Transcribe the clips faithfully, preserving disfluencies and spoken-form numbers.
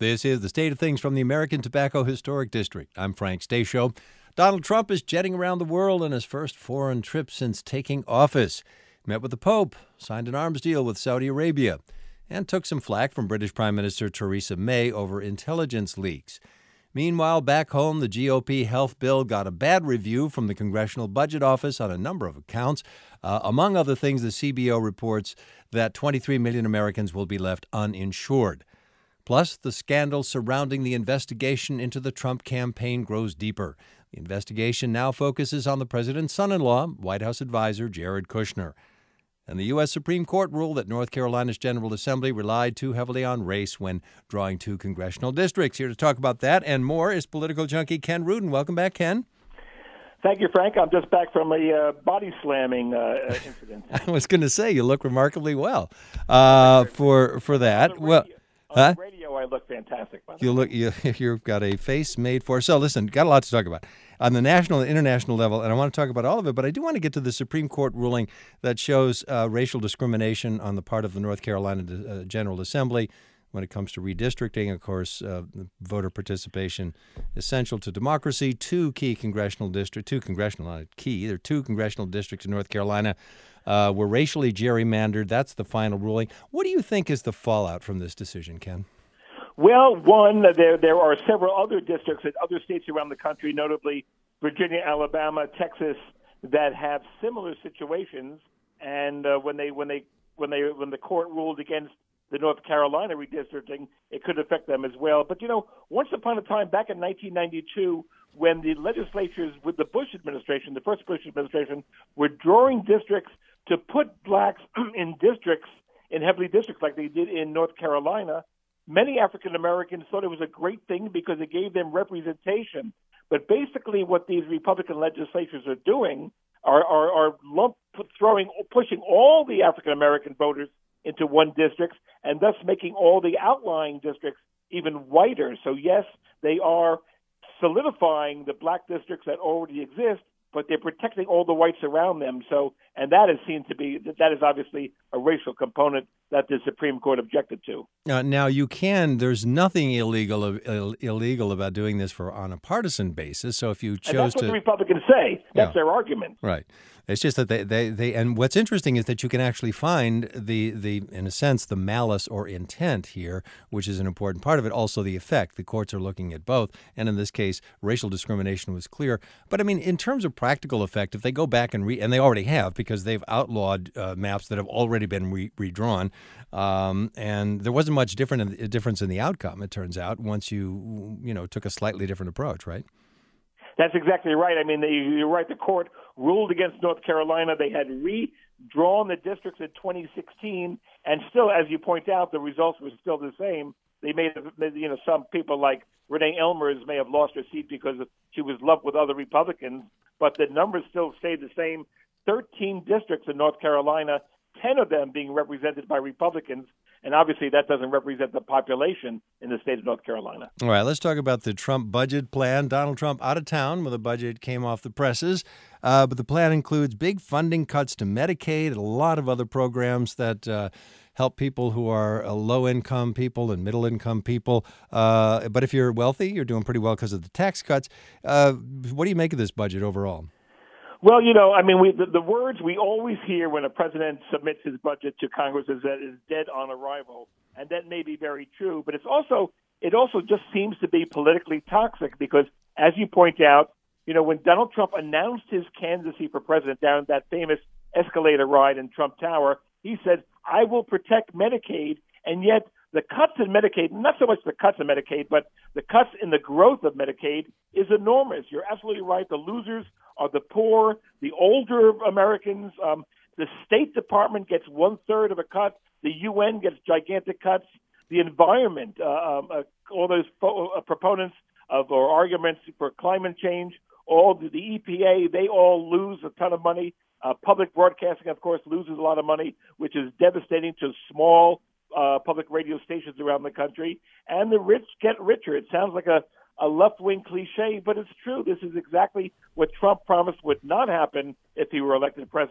This is the State of Things from the American Tobacco Historic District. I'm Frank Stasio. Donald Trump is jetting around the world on his first foreign trip since taking office. Met with the Pope, signed an arms deal with Saudi Arabia, and took some flack from British Prime Minister Theresa May over intelligence leaks. Meanwhile, back home, the G O P health bill got a bad review from the Congressional Budget Office on a number of accounts. Uh, among other things, the C B O reports that twenty-three million Americans will be left uninsured. Plus, the scandal surrounding the investigation into the Trump campaign grows deeper. The investigation now focuses on the president's son-in-law, White House advisor Jared Kushner. And the U S Supreme Court ruled that North Carolina's General Assembly relied too heavily on race when drawing two congressional districts. Here to talk about that and more is political junkie Ken Rudin. Welcome back, Ken. Thank you, Frank. I'm just back from a uh, body slamming uh, incident. I was going to say, you look remarkably well uh, for for that. Well. On huh? the radio, I look fantastic. By the you look, you, you've got a face made for. So, listen, got a lot to talk about on the national and international level, and I want to talk about all of it. But I do want to get to the Supreme Court ruling that shows uh, racial discrimination on the part of the North Carolina uh, General Assembly when it comes to redistricting. Of course, uh, voter participation essential to democracy. Two key congressional districts, two congressional, not key, there are two congressional districts in North Carolina. Uh, were racially gerrymandered. That's the final ruling. What do you think is the fallout from this decision, Ken? Well, one, there there are several other districts in other states around the country, notably Virginia, Alabama, Texas, that have similar situations. And uh, when they when they when they when the court ruled against the North Carolina redistricting, it could affect them as well. But you know, once upon a time, back in nineteen ninety-two, when the legislatures with the Bush administration, the first Bush administration, were drawing districts to put blacks in districts, in heavily districts like they did in North Carolina, many African Americans thought it was a great thing because it gave them representation. But basically what these Republican legislatures are doing are, are, are lump, throwing, pushing all the African American voters into one district and thus making all the outlying districts even whiter. So yes, they are solidifying the black districts that already exist, but they're protecting all the whites around them. So, and that is seen to be, that is obviously a racial component that the Supreme Court objected to. Uh, now, you can, there's nothing illegal Ill, illegal about doing this for on a partisan basis. So if you chose and that's what to. the Republicans say. That's yeah. their argument. Right. It's just that they, they, they, and what's interesting is that you can actually find the, the, in a sense, the malice or intent here, which is an important part of it. Also, the effect. The courts are looking at both. And in this case, racial discrimination was clear. But I mean, in terms of practical effect, if they go back and re, and they already have because they've outlawed uh, maps that have already been re, redrawn, um, and there wasn't much different in, difference in the outcome, it turns out, once you, you know, took a slightly different approach, right? That's exactly right. I mean, they, you're right. The court ruled against North Carolina. They had redrawn the districts in twenty sixteen, and still, as you point out, the results were still the same. They made, you know, some people like Renee Elmers may have lost her seat because she was lumped with other Republicans, but the numbers still stayed the same. thirteen districts in North Carolina, ten of them being represented by Republicans. And obviously that doesn't represent the population in the state of North Carolina. All right, let's talk about the Trump budget plan. Donald Trump out of town with a budget came off the presses. Uh, but the plan includes big funding cuts to Medicaid and a lot of other programs that uh, help people who are uh, low-income people and middle-income people. Uh, but if you're wealthy, you're doing pretty well because of the tax cuts. Uh, what do you make of this budget overall? Well, you know, I mean, we, the, the words we always hear when a president submits his budget to Congress is that it's dead on arrival, and that may be very true. But it's also it also just seems to be politically toxic because, as you point out, you know, when Donald Trump announced his candidacy for president down that famous escalator ride in Trump Tower, he said, "I will protect Medicaid," and yet the cuts in Medicaid, not so much the cuts in Medicaid, but the cuts in the growth of Medicaid is enormous. You're absolutely right. The losers are the poor, the older Americans. Um, the State Department gets one-third of a cut. The U N gets gigantic cuts. The environment, uh, um, uh, all those fo- uh, proponents of or arguments for climate change, all the, the E P A, they all lose a ton of money. Uh, public broadcasting, of course, loses a lot of money, which is devastating to small uh, public radio stations around the country. And the rich get richer. It sounds like a a left-wing cliche, but it's true. This is exactly what Trump promised would not happen if he were elected president,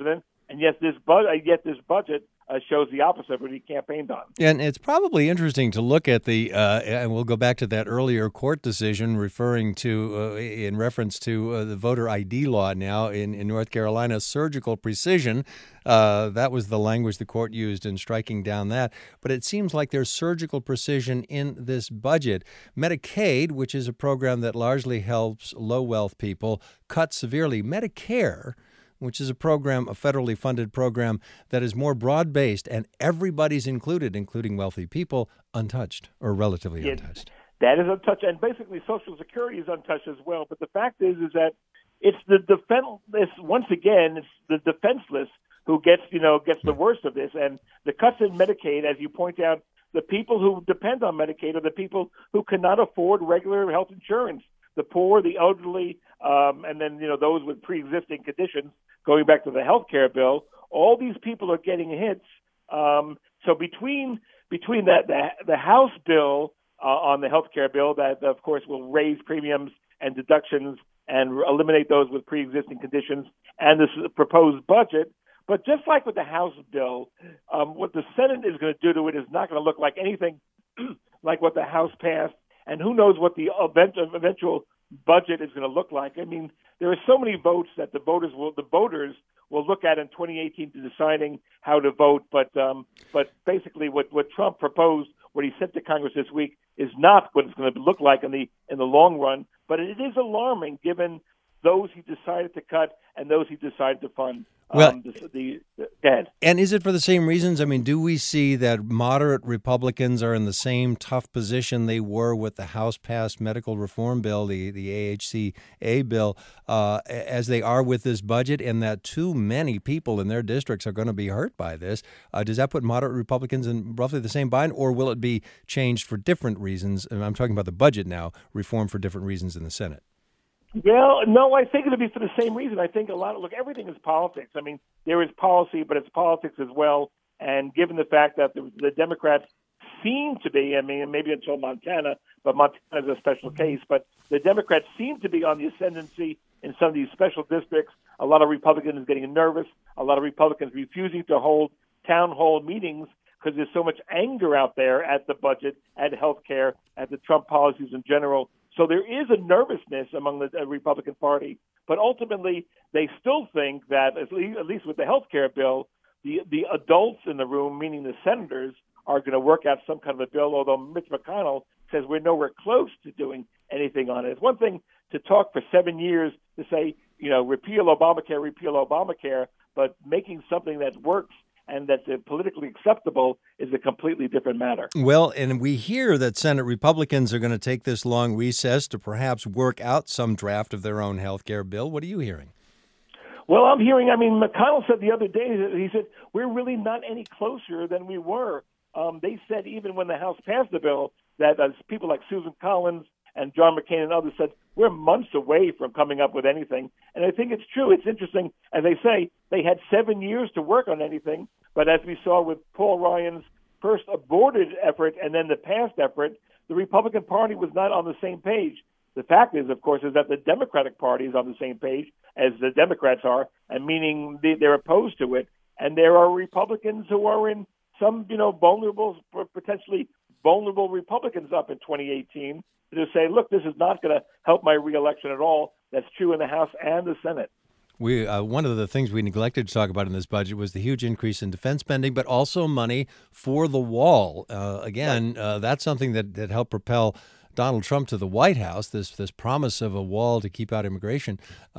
and yet this bu- yet this budget uh, shows the opposite of what he campaigned on. And it's probably interesting to look at the, uh, and we'll go back to that earlier court decision referring to, uh, in reference to uh, the voter I D law now in, in North Carolina, surgical precision. Uh, that was the language the court used in striking down that. But it seems like there's surgical precision in this budget. Medicaid, which is a program that largely helps low-wealth people, cut severely. Medicare, which is a program, a federally funded program that is more broad-based and everybody's included, including wealthy people, untouched or relatively yeah, untouched. That is untouched, and basically Social Security is untouched as well. But the fact is, is that it's the defenseless. Once again, it's the defenseless who gets, you know, gets the worst of this. And the cuts in Medicaid, as you point out, the people who depend on Medicaid are the people who cannot afford regular health insurance. The poor, the elderly, um, and then, you know, those with pre-existing conditions, going back to the health care bill, all these people are getting hits. Um, so between between that the, the House bill uh, on the health care bill that, of course, will raise premiums and deductions and eliminate those with pre-existing conditions, and this proposed budget, but just like with the House bill, um, what the Senate is going to do to it is not going to look like anything like what the House passed. And who knows what the event, eventual budget is going to look like. I mean, there are so many votes that the voters will the voters will look at in twenty eighteen to deciding how to vote. But um, but basically, what, what Trump proposed, what he sent to Congress this week, is not what it's going to look like in the in the long run. But it is alarming given those he decided to cut and those he decided to fund. Well, um, the, the, the, go ahead. And is it for the same reasons? I mean, do we see that moderate Republicans are in the same tough position they were with the House-passed medical reform bill, the, the A H C A bill, uh, as they are with this budget, and that too many people in their districts are going to be hurt by this? Uh, does that put moderate Republicans in roughly the same bind, or will it be changed for different reasons? And I'm talking about the budget now, reform for different reasons in the Senate. Well, no, I think it'll be for the same reason. I think a lot of, look, everything is politics. I mean, there is policy, but it's politics as well. And given the fact that the, the Democrats seem to be, I mean, maybe until Montana, but Montana is a special case, but the Democrats seem to be on the ascendancy in some of these special districts. A lot of Republicans getting nervous, a lot of Republicans refusing to hold town hall meetings because there's so much anger out there at the budget, at health care, at the Trump policies in general. So there is a nervousness among the Republican Party, but ultimately they still think that, at least, at least with the health care bill, the, the adults in the room, meaning the senators, are going to work out some kind of a bill, although Mitch McConnell says we're nowhere close to doing anything on it. It's one thing to talk for seven years to say, you know, repeal Obamacare, repeal Obamacare, but making something that works and that's politically acceptable is a completely different matter. Well, and we hear that Senate Republicans are going to take this long recess to perhaps work out some draft of their own health care bill. What are you hearing? Well, I'm hearing, I mean, McConnell said the other day, he said, we're really not any closer than we were. Um, they said even when the House passed the bill that uh, people like Susan Collins and John McCain and others said, we're months away from coming up with anything. And I think it's true. It's interesting. As they say, they had seven years to work on anything. But as we saw with Paul Ryan's first aborted effort and then the past effort, the Republican Party was not on the same page. The fact is, of course, is that the Democratic Party is on the same page as the Democrats are, and meaning they, they're opposed to it. And there are Republicans who are in some, you know, vulnerable, potentially vulnerable Republicans up in twenty eighteen to say, look, this is not going to help my reelection at all. That's true in the House and the Senate. We uh, one of the things we neglected to talk about in this budget was the huge increase in defense spending, but also money for the wall. Uh, again, uh, that's something that, that helped propel Donald Trump to the White House, this this promise of a wall to keep out immigration.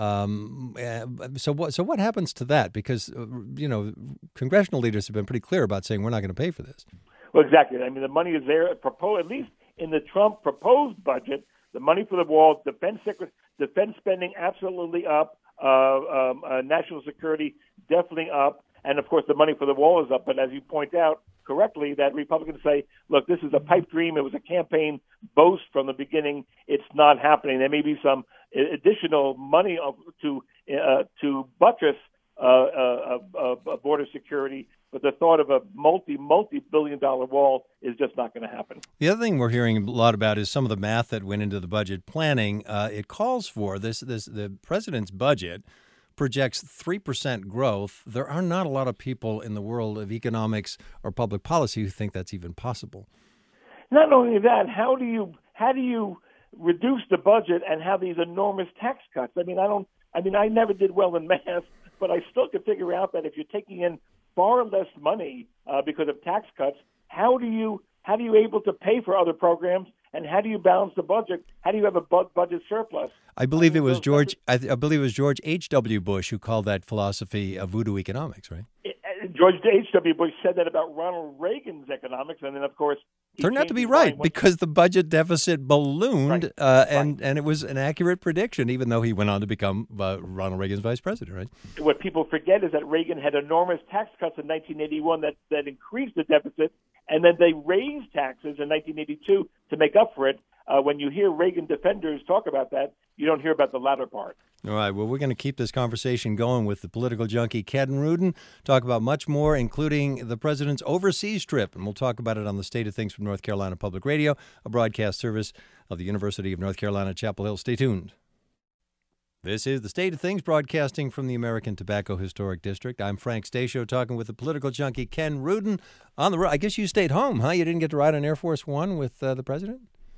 Um, so what so what happens to that? Because, uh, you know, congressional leaders have been pretty clear about saying we're not going to pay for this. Well, exactly. I mean, the money is there, at least in the Trump proposed budget, the money for the wall, defense defense spending absolutely up, uh, um, uh, national security definitely up, and of course the money for the wall is up. But as you point out correctly, that Republicans say, look, this is a pipe dream. It was a campaign boast from the beginning. It's not happening. There may be some additional money to uh, to buttress uh, uh, uh, border security, but the thought of a multi, multi-billion dollar wall is just not going to happen. The other thing we're hearing a lot about is some of the math that went into the budget planning. Uh, it calls for this, this the president's budget projects three percent growth. There are not a lot of people in the world of economics or public policy who think that's even possible. Not only that, how do you how do you reduce the budget and have these enormous tax cuts? I mean, I don't. I mean, I never did well in math, but I still could figure out that if you're taking in far less money uh, because of tax cuts, how do you how do you able to pay for other programs, and how do you balance the budget? How do you have a bu- budget surplus? I believe I mean, it was George. I, th- I believe it was George H W. Bush who called that philosophy of voodoo economics, right? It, uh, George H W. Bush said that about Ronald Reagan's economics, and then of course turned out to be right because the budget deficit ballooned, right. uh, and right. and it was an accurate prediction, even though he went on to become uh, Ronald Reagan's vice president, right? What people forget is that Reagan had enormous tax cuts in nineteen eighty-one that, that increased the deficit, and then they raised taxes in nineteen eighty-two to make up for it. Uh, when you hear Reagan defenders talk about that, you don't hear about the latter part. All right. Well, we're going to keep this conversation going with the political junkie Ken Rudin, talk about much more, including the president's overseas trip. And we'll talk about it on the State of Things from North Carolina Public Radio, a broadcast service of the University of North Carolina, Chapel Hill. Stay tuned. This is the State of Things, broadcasting from the American Tobacco Historic District. I'm Frank Stasio, talking with the political junkie Ken Rudin on the road. I guess you stayed home, huh? You didn't get to ride on Air Force One with uh, the president?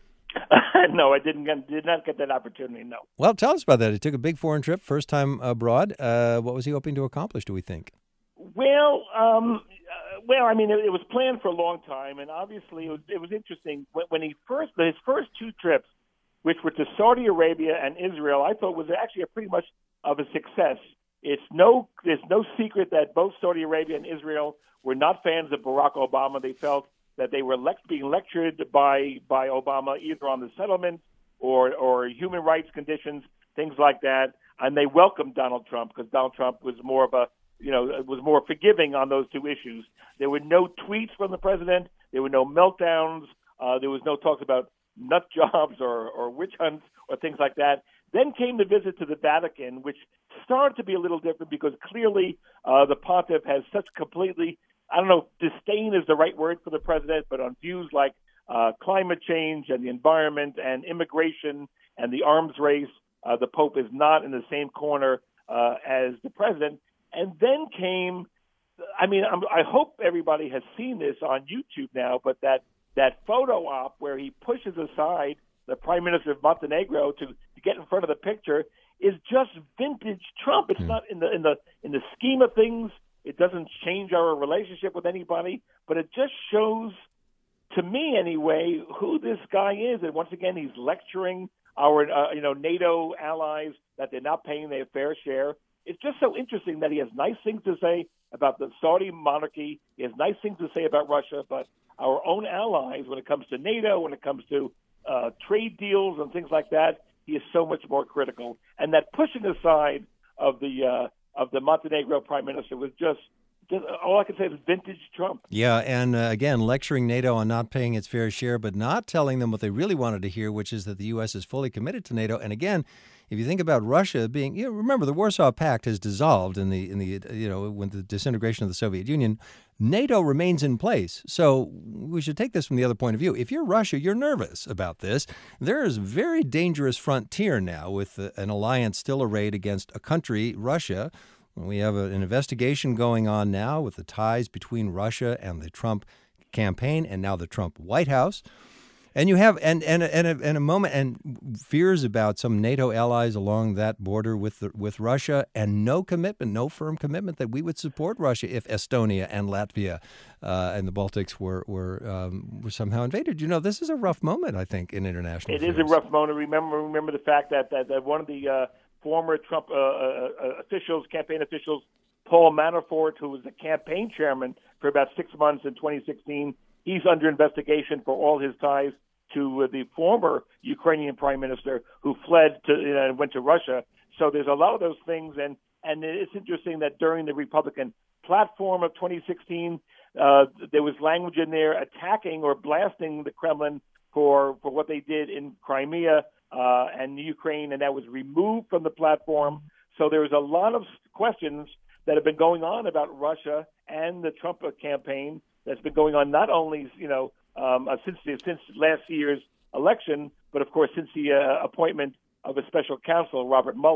No, I didn't get, did not get that opportunity, no. Well, tell us about that. He took a big foreign trip, first time abroad. Uh, what was he hoping to accomplish, do we think? Well, um, uh, well, I mean, it, it was planned for a long time, and obviously it was, it was interesting. When, when he first, his first two trips, which were to Saudi Arabia and Israel, I thought was actually a pretty much of a success. It's no, there's no secret that both Saudi Arabia and Israel were not fans of Barack Obama. They felt that they were lect- being lectured by by Obama either on the settlement or or human rights conditions, things like that. And they welcomed Donald Trump because Donald Trump was more of a, you know, was more forgiving on those two issues. There were no tweets from the president. There were no meltdowns. Uh, there was no talks about nut jobs or, or witch hunts or things like that. Then came the visit to the Vatican, which started to be a little different because clearly uh, the pontiff has such completely, I don't know, disdain is the right word for the president, but on views like uh, climate change and the environment and immigration and the arms race, uh, the Pope is not in the same corner uh, as the president. And then came, I mean, I'm, I hope everybody has seen this on YouTube now, but that, that photo op where he pushes aside the Prime Minister of Montenegro to, to get in front of the picture is just vintage Trump. It's mm. not in the in the in the scheme of things. It doesn't change our relationship with anybody, but it just shows, to me anyway, who this guy is. And once again, he's lecturing our, uh, you know, NATO allies that they're not paying their fair share. It's just so interesting that he has nice things to say about the Saudi monarchy. He has nice things to say about Russia, but our own allies, when it comes to NATO, when it comes to uh, trade deals and things like that, he is so much more critical. And that pushing aside of the uh, of the Montenegro prime minister was just, just all I can say is vintage Trump. Yeah, and uh, again, lecturing NATO on not paying its fair share, but not telling them what they really wanted to hear, which is that the U S is fully committed to NATO. And again, if you think about Russia being, you know, remember the Warsaw Pact has dissolved in the in the you know when the disintegration of the Soviet Union. NATO remains in place. So we should take this from the other point of view. If you're Russia, you're nervous about this. There is a very dangerous frontier now with an alliance still arrayed against a country, Russia. We have a, an investigation going on now with the ties between Russia and the Trump campaign and now the Trump White House. And you have and and and a, and a moment and fears about some NATO allies along that border with the, with Russia, and no commitment, no firm commitment that we would support Russia if Estonia and Latvia uh, and the Baltics were were um, were somehow invaded. You know, this is a rough moment, I think, in international. It affairs. is a rough moment. Remember, remember the fact that that, that one of the uh, former Trump uh, uh, officials, campaign officials, Paul Manafort, who was the campaign chairman for about six months in twenty sixteen, he's under investigation for all his ties to uh, the former Ukrainian prime minister who fled to you know, and went to Russia. So there's a lot of those things, and and it's interesting that during the Republican platform of twenty sixteen, uh, there was language in there attacking or blasting the Kremlin for for what they did in Crimea uh, and Ukraine, and that was removed from the platform. So there's a lot of questions that have been going on about Russia and the Trump campaign that's been going on not only, you know, um, uh, since the, since last year's election, but of course since the uh, appointment of a special counsel, Robert Mueller,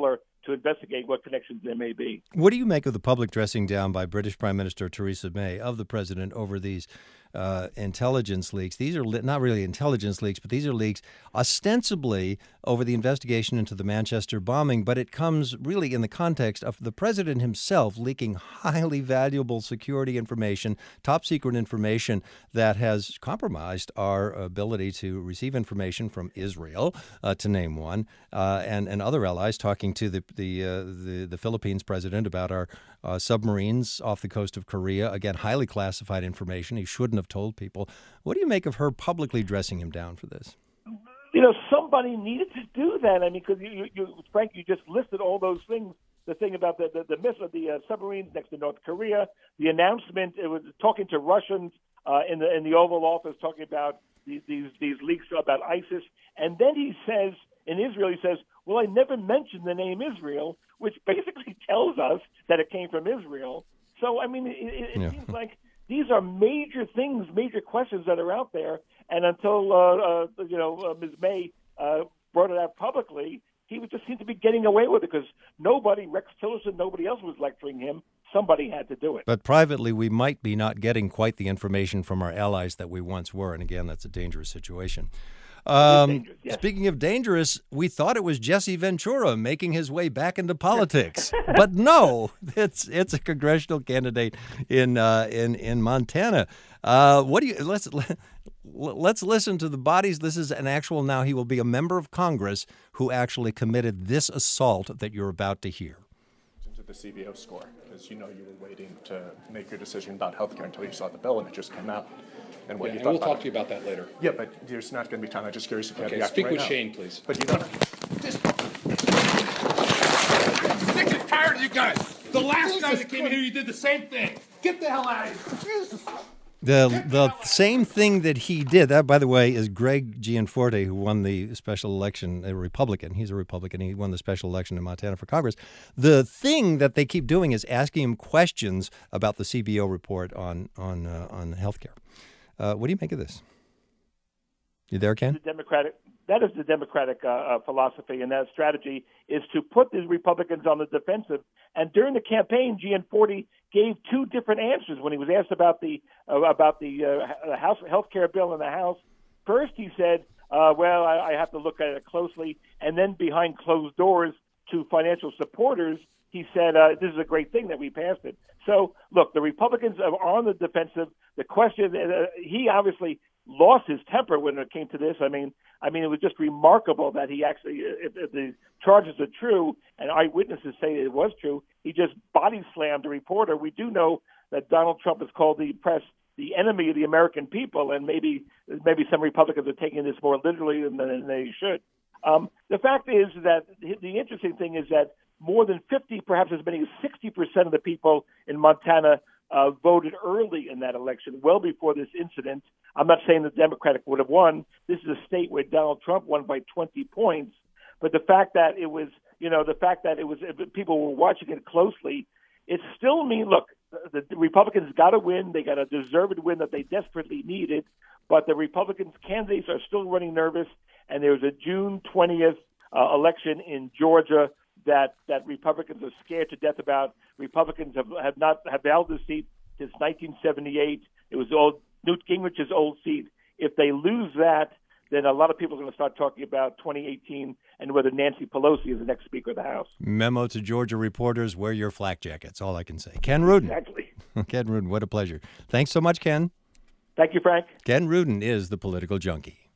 to investigate what connections there may be. What do you make of the public dressing down by British Prime Minister Theresa May of the president over these uh, intelligence leaks? These are li- not really intelligence leaks, but these are leaks ostensibly over the investigation into the Manchester bombing, but it comes really in the context of the president himself leaking highly valuable security information, top secret information that has compromised our ability to receive information from Israel, uh, to name one, uh, and, and other allies, talking to the the, uh, the, the Philippines president about our uh, submarines off the coast of Korea. Again, highly classified information. He shouldn't have told people. What do you make of her publicly dressing him down for this? You know, somebody needed to do that. I mean, because you, you, Frank, you just listed all those things. The thing about the the, the missile, the uh, submarines next to North Korea, the announcement. It was talking to Russians uh, in the in the Oval Office, talking about these these these leaks about ISIS, and then he says in Israel, he says, "Well, I never mentioned the name Israel," which basically tells us that it came from Israel. So, I mean, it, it yeah. seems like these are major things, major questions that are out there. And until, uh, uh, you know, uh, Miz May uh, brought it out publicly, he would just seem to be getting away with it because nobody, Rex Tillerson, nobody else was lecturing him. Somebody had to do it. But privately, we might be not getting quite the information from our allies that we once were. And again, that's a dangerous situation. Um, yes. Speaking of dangerous, we thought it was Jesse Ventura making his way back into politics, but no, it's it's a congressional candidate in uh, in in Montana. Uh, what do you let's let's listen to the bodies. This is an actual now. He will be a member of Congress who actually committed this assault that you're about to hear. To the C B O score, because you know you were waiting to make your decision about health care until you saw the bill and it just came out. And what yeah, you and thought we'll about talk it. to you about that later. Yeah, but there's not going to be time. I'm just curious if you okay, have the speak right with now. Shane, please. But you don't. I'm sick and tired of you guys. The last time that came in here, you did the same thing. Get the hell out of here. Jesus. The the same thing that he did, that, by the way, is Greg Gianforte, who won the special election, a Republican. He's a Republican. He won the special election in Montana for Congress. The thing that they keep doing is asking him questions about the C B O report on, on, uh, on health care. Uh, what do you make of this? You there, Ken? The Democratic, that is the Democratic uh, uh, philosophy, and that strategy is to put the Republicans on the defensive. And during the campaign, Gianforte gave two different answers when he was asked about the uh, about the uh, House health care bill in the House. First, he said, uh, "Well, I, I have to look at it closely," and then behind closed doors to financial supporters, he said, uh, "This is a great thing that we passed it." So, look, the Republicans are on the defensive. The question, uh, he obviously lost his temper when it came to this. I mean, I mean, it was just remarkable that he actually, if, if the charges are true and eyewitnesses say it was true, he just body slammed a reporter. We do know that Donald Trump has called the press the enemy of the American people, and maybe maybe some Republicans are taking this more literally than, than they should. Um, the fact is that the interesting thing is that more than fifty, perhaps as many as sixty percent of the people in Montana uh, voted early in that election, well before this incident. I'm not saying the Democratic would have won. This is a state where Donald Trump won by twenty points. But the fact that it was, you know, the fact that it was, people were watching it closely, it still means, look, the, the Republicans got to win. They got a deserved win that they desperately needed. But the Republicans candidates are still running nervous. And there's a June twentieth uh, election in Georgia that, that Republicans are scared to death about. Republicans have, have not have held the seat since nineteen seventy-eight. It was old, Newt Gingrich's old seat. If they lose that, then a lot of people are going to start talking about twenty eighteen and whether Nancy Pelosi is the next Speaker of the House. Memo to Georgia reporters, wear your flak jackets. All I can say. Ken Rudin. Exactly. Ken Rudin, what a pleasure. Thanks so much, Ken. Thank you, Frank. Ken Rudin is the political junkie.